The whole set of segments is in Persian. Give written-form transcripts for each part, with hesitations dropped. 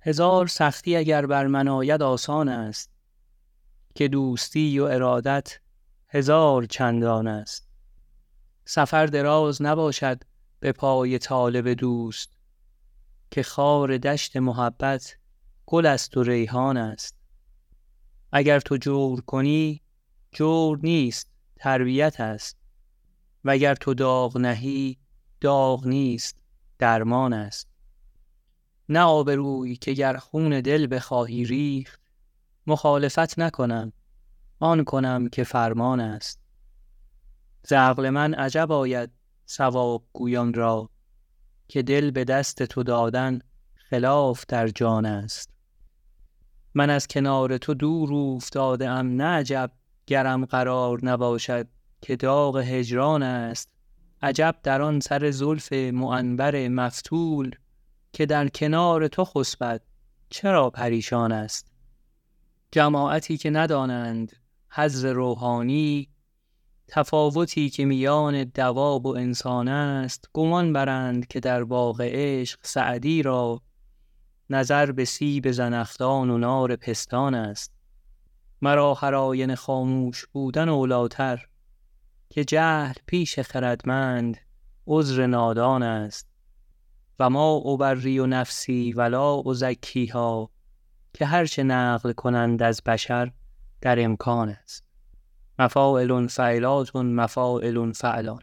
هزار سختی اگر بر من آید آسان است، که دوستی و ارادت هزار چندان است. سفر دراز نباشد به پای طالب دوست، که خار دشت محبت گل است و ریحان است. اگر تو جور کنی جور نیست تربیت است، وگر تو داغ نهی داغ نیست درمان است. نه آبرویی که گر خون دل بخواهی ریخت، مخالفت نکنم آن کنم که فرمان است. ز عقل من عجب آید صواب گویان را، که دل به دست تو دادن خلاف در جان است. من از کنار تو دور افتاده ام، نه عجب گرم قرار نباشد که داغ هجران است. عجب در آن سر زلف معنبر مفتول، که در کنار تو خسبد چرا پریشان است. جماعتی که ندانند حظ روحانی، تفاوتی که میان دواب و انسان است. گمان برند که در باغ عشق سعدی را، نظر به سیب زنخدان و نار پستان است. مرا هر آینه خاموش بودن اولاتر، که جهل پیش خردمند عذر نادان است. و ما ابری و نفسی ولا ازکیها، که هرچه نقل کنند از بشر در امکان است. مفاعل فعلات مفاعل فعلان.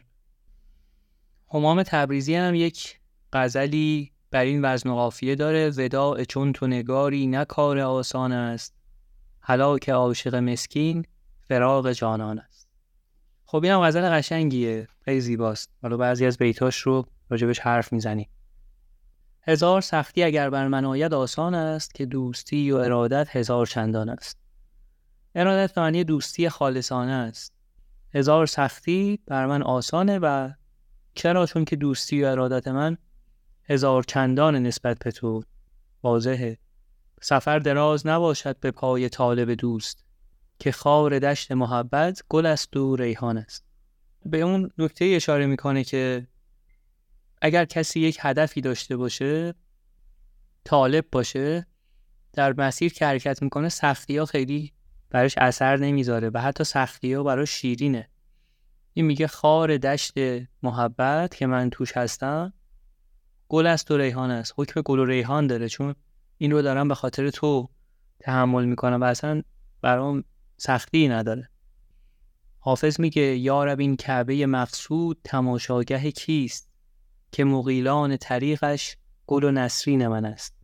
همام تبریزی هم یک غزلی بر این وزن و قافیه داره: وداع چون تو نگاری نه کار آسان است، هلاک عاشق مسکین فراق جانان است. خب اینم غزل قشنگیه، خیلی زیباست. حالا بعضی از بیتاش رو راجبش حرف میزنیم. هزار سختی اگر بر من آید آسان است، که دوستی و ارادت هزار چندان است. ارادت معنی دوستی خالصانه است. هزار سختی بر من آسانه، و چرا؟ چون که دوستی و ارادت من هزار چندان نسبت به تو. واضحه. سفر دراز نباشد به پای طالب دوست، که خار دشت محبت گل است و ریحان است. به اون نکته اشاره میکنه که اگر کسی یک هدفی داشته باشه، طالب باشه، در مسیر که حرکت میکنه سختی ها خیلی براش اثر نمیذاره و حتی سختی ها براش شیرینه. این میگه خار دشت محبت که من توش هستم گل است و ریحان است. حکم گل و ریحان داره، چون این رو دارم به خاطر تو تحمل میکنم و اصلا برام سختی نداره. حافظ میگه یا رب این کعبه مقصود تماشاگه کیست، که مغیلان طریقش گل و نسرین من است.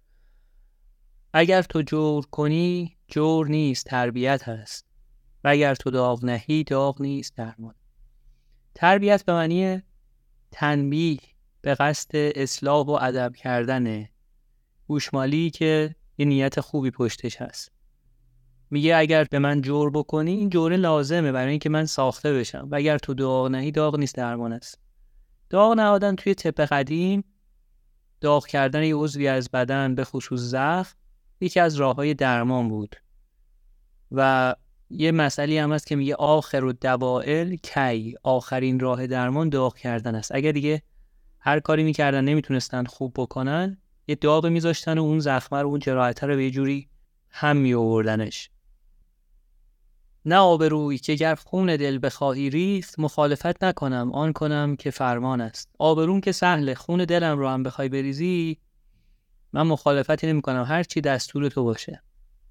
اگر تو جور کنی جور نیست تربیت هست، و اگر تو داغ نهی داغ نیست درمان. تربیت به معنی تنبیه به قصد اصلاح و ادب کردنه، گوشمالی که یه نیت خوبی پشتش هست. میگه اگر به من جور بکنی این جور لازمه برای اینکه من ساخته بشم، و اگر تو داغ نهی داغ نیست درمان است. داغ نهادن توی طب قدیم، داغ کردن یه عضوی از بدن به خصوص زخم یکی از راه‌های درمان بود. و یه مسئله هم هست که میگه آخر الدوائل کی، آخرین راه درمان داغ کردن است. اگر دیگه هر کاری میکردن نمیتونستن خوب بکنن، یه داغ میذاشتن و اون زخمه رو، اون جراحت رو به یه جوری هم میآوردنش. نه آبرویی که گر خون دل بخواهی ریخت، مخالفت نکنم آن کنم که فرمان است. آبروم که سهله، خون دلم رو هم بخوای بریزی من مخالفتی نمی کنم، هر چی دستور تو باشه.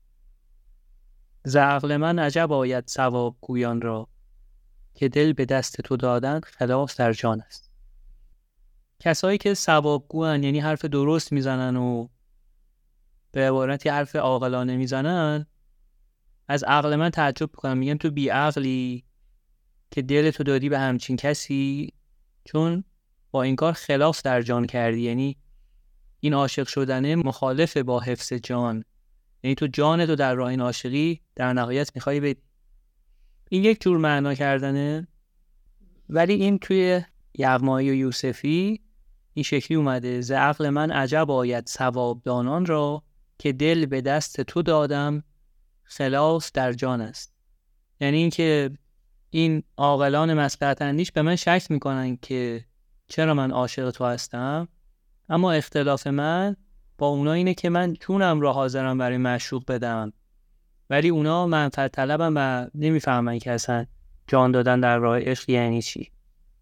ز عقل من عجب آید صواب گویان را، که دل به دست تو دادن خلاف در جان است. کسایی که صواب گوین، یعنی حرف درست میزنن و به عبارتی حرف عاقلانه میزنن، از عقل من تعجب میکنم. میگن تو بی عقلی که دل تو دادی به همچین کسی، چون با این کار خلاف در جان کردی. یعنی این عاشق شدنه مخالف با حفظ جان، یعنی تو جان تو در راه این عاشقی در نهایت میخوای به این یک جور معنا کردنه. ولی این توی یغمایی و یوسفی این شکلی اومده: ز عقل من عجب آید صواب دانان را، که دل به دست تو دادم خلاف در جان است. یعنی این که این عاقلان مصلحت اندیش به من شک میکنن که چرا من عاشق تو هستم، اما اختلاف من با اونا اینه که من جونم رو حاضرم برای معشوق بدم، ولی اونا منفعت طلبن و نمیفهمن که اصلا جان دادن در راه عشق یعنی چی.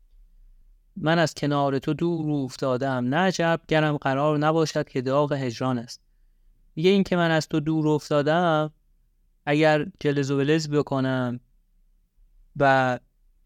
من از کنار تو دور افتادم، نه عجب گرم قرار نباشد که داغ هجران است. میگه این که من از تو دور افتادم، اگر جلز و ولز بکنم و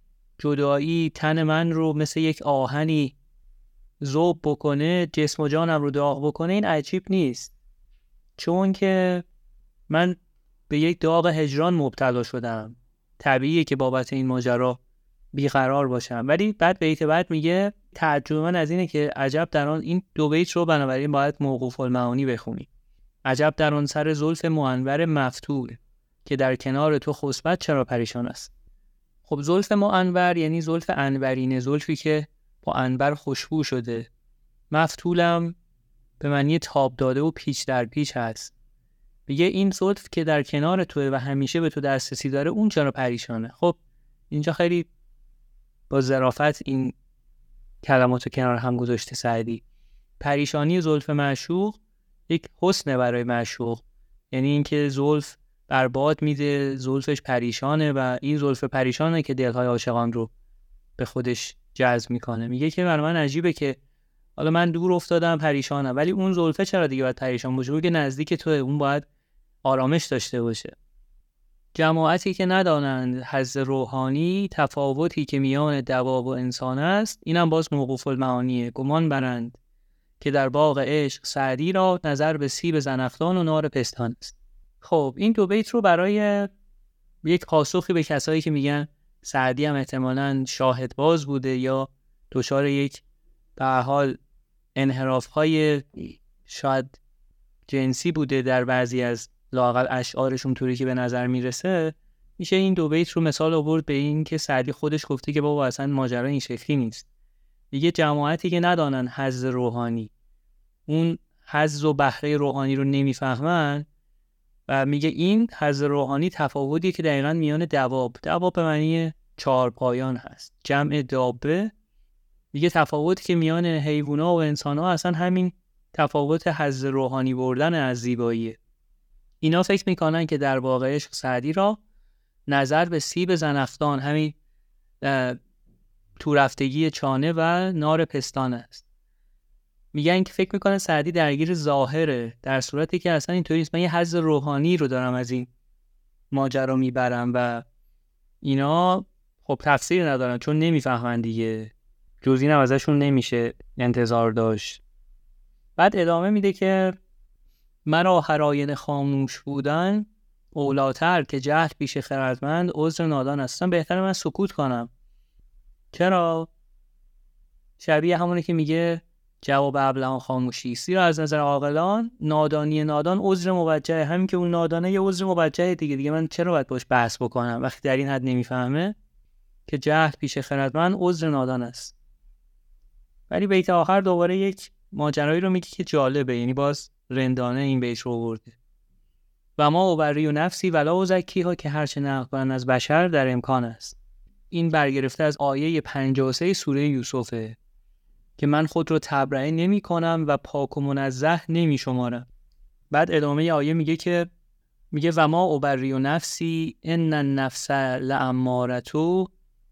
جدایی تن من رو مثل یک آهنی ذوب بکنه، جسم و جانم رو داغ بکنه، این عجیب نیست، چون که من به یک داغ هجران مبتلا شدم، طبیعیه که بابت این ماجرا بیقرار باشم. ولی بعد بیت بعد میگه تعجب من از اینه که عجب در آن، این دو بیت رو بنابراین باید موقوف المعانی بخونی. عجب در آن سر زلف معنبر مفتول که در کنار تو خسبت چرا پریشان است. خب زلف معنبر یعنی زلف عنبرینه، زلفی که با عنبر خوشبو شده. مفتولم به معنی تاب داده و پیچ در پیچ هست. میگه این زلف که در کنار توه و همیشه به تو دسترسی داره، اون چرا پریشانه. خب اینجا خیلی با ظرافت این کلماتو کنار هم گذاشته سعدی. پریشانی زلف معشوق یک حسنه برای معشوق، یعنی اینکه زلف برباد میده، زلفش پریشانه و این زلف پریشانه که دلهای عاشقان رو به خودش جذب میکنه. میگه که برای من عجیبه که حالا من دور افتادم پریشانم، ولی اون زلفه چرا دیگه باید پریشان باشه؟ که نزدیک توه، اون باید آرامش داشته باشه. جماعتی که ندانند حظ روحانی، تفاوتی که میان دواب و انسان است، اینم باز موقوف المعانیه. گمان برند که در باغ عشق سعدی را نظر به سیب زنخدان و نار پستان است. خب این دو بیت رو برای یک پاسخی به کسایی که میگن سعدی هم احتمالاً شاهد باز بوده یا دچار یک به هر حال انحراف‌های شاید جنسی بوده در بعضی از لااقل اشعارشون طوری که به نظر میرسه، میشه این دو بیت رو مثال آورد به این که سعدی خودش گفته که بابا اصلا ماجرا این شکلی نیست. دیگه جماعتی که ندانن حظ روحانی، اون حظ و بهره روحانی رو نمیفهمن، و میگه این حظ روحانی تفاوتیه که دقیقاً میان دواب به معنی چهار پایان هست، جمع دابه. میگه تفاوتی که میان حیوونا و انسان‌ها اصلا همین تفاوت حظ روحانی بردن از زیباییه. اینا فکر میکنن که در باغ عشق سعدی را نظر به سیب زنخدان، همین تو رفتگی چانه و نار پستان است. میگن که فکر میکنن سعدی درگیر ظاهره، در صورتی که اصلا اینطوری نیست. من یه حظ روحانی رو دارم از این ماجرا میبرم و اینا خب تفسیر ندارن چون نمیفهمن دیگه، جز اینم ازشون نمیشه انتظار داشت. بعد ادامه میده که مرا هر آینه خاموش بودن اولاتر که جهل پیش خردمند عذر نادان هستم. بهتره من سکوت کنم. چرا؟ شبیه همونه که میگه جواب ابلهان خاموشی، زیرا از نظر عاقلان نادانی نادان عذر موجه، همین که اون نادانه یه عذر موجه دیگه من چرا باید باش بحث بکنم وقتی در این حد نمیفهمه که جهل پیش خردمند عذر نادان است. ولی بیت آخر دوباره یک ماجرایی رو میگه که جالبه، یعنی باز رندانه این بیت رو آورده. و ما ابری و نفسی ولا ازکیها که هرچه نقل کنن از بشر در امکان است. این برگرفته از آیه 53 سوره یوسفه که من خود رو تبرئه نمی کنم و پاک و منزه نمی شمارم. بعد ادامه آیه میگه و ما ابری و نفسی ان النفس لامارتو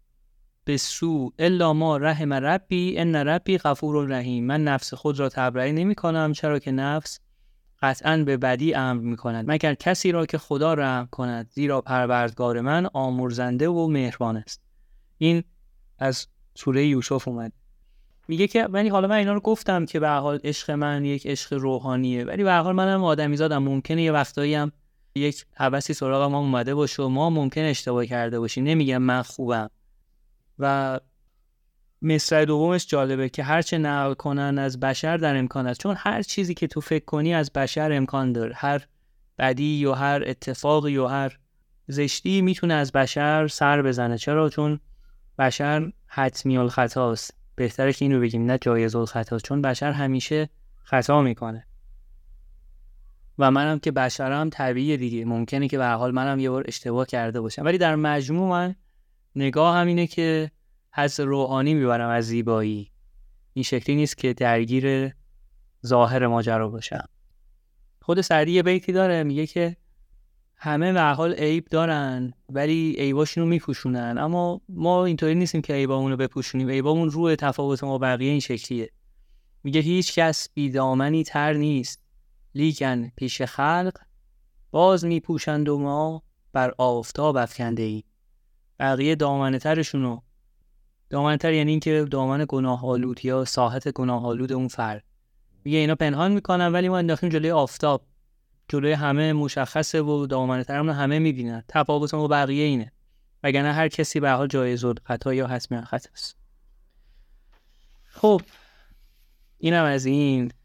بالسوء الا ما رحم ربی ان ربی غفور رحیم. من نفس خود را تبرئه نمی کنم، چرا که نفس قطعاً به بدی امر می کند مگر کسی را که خدا رحم کند، زیرا پروردگار من آمرزنده و مهربان است. این از سوره یوسف اومد. میگه که ولی حالا من اینا رو گفتم که به هر حال عشق من یک عشق روحانیه، ولی به هر حال منم آدمیزادم، ممکنه یه وقتایی هم یک هوسی سراغ ما اومده باشه و ما ممکنه اشتباه کرده باشیم. نمیگم من خوبم. و مصرع دومش جالبه که هرچه نقل کنن از بشر در امکان است، چون هر چیزی که تو فکر کنی از بشر امکان داره، هر بدی یا هر اتفاقی یا هر زشتی میتونه از بشر سر بزنه. چرا؟ چون بشر حتمی الخطاست. بهتره که اینو بگیم، نه جایز الخطاست، چون بشر همیشه خطا میکنه و منم که بشرم طبیعیه دیگه، ممکنه که به هر حال منم یه بار اشتباه کرده باشم، ولی در مجموع من نگاه همینه که حس روحانی میبرم از زیبایی. این شکلی نیست که درگیر ظاهر ماجرا باشم. خود سعدی یه بیتی داره میگه که همه به هر حال عیب دارن ولی عیباشونو میپوشونن، اما ما اینطوری نیستیم که عیبامونو بپوشونیم. عیبامون روی تفاوت ما بقیه این شکلیه. میگه هیچ کس بی دامنی تر نیست، لیکن پیش خلق باز میپوشند و ما بر آفتاب افکنده ای. بقیه دامنه ترشونو، دامنه تر یعنی این که دامن گناه آلود یا ساحت گناه آلود اون فرد، میگه اینا پنهان میکنن ولی ما انداختیم جلوی آفتاب، جلوی همه مشخصه و دامنه ترمون همه میبینن. تفاوت ما بقیه اینه، وگرنه هر کسی به هر حال جایز الخطا یا حتمی خطا است. خب اینم از این.